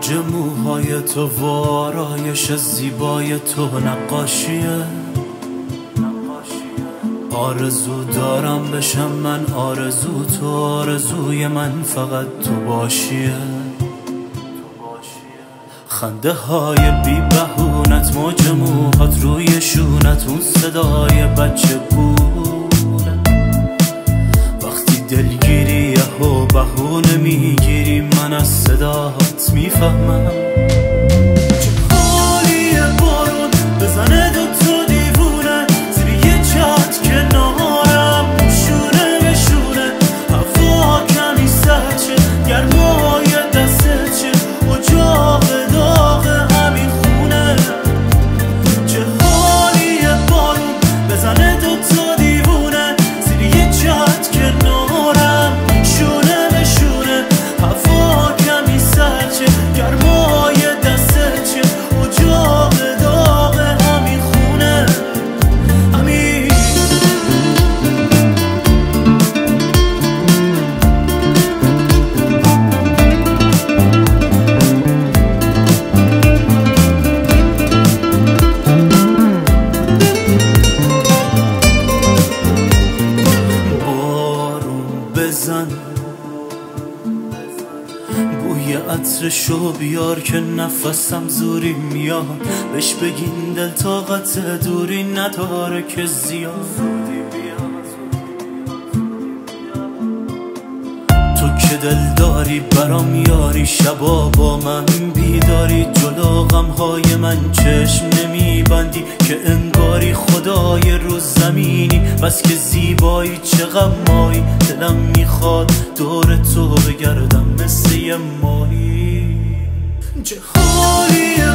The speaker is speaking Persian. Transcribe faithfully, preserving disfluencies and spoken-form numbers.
موج موهای تو و آرایش زیبای تو نقاشیه. آرزو دارم بشم من آرزو تو، آرزوی من فقط تو باشیه. خنده های بی بهونت، موج موهات روی شونت، اون صدای بچه گونه. وقتی دلگیری و بهونه میگیری من از صدات میفهمم. چه حالیه بارون بزنه دوتا دیوونه زیر یه چت کنارم، شونه به شونه هوا کمی سرچه، گرمای دسته چه اجاق داغ همین خونه. چه حالیه بارون بزنه دوتا دیوونه زیر یه چت کنارم، شونه به شونه هوا کمی سرچه، گرمای دسته چه اجاق داغ همین خونه. همین بارون بزن، بوی عطرشو بیار که نفسم زوری میاد. بهش بگین دل طاقت دوری نداره که زیاد. تو که دل داری برام یاری، شبا با من بیداری، جلو غمهای من چشم نمیبندی که انگاری خدای رو زمینی. بس که زیبایی چه غمایی، دلم میخواد دور تو بگردم مثل یه ماهی. چه حالیه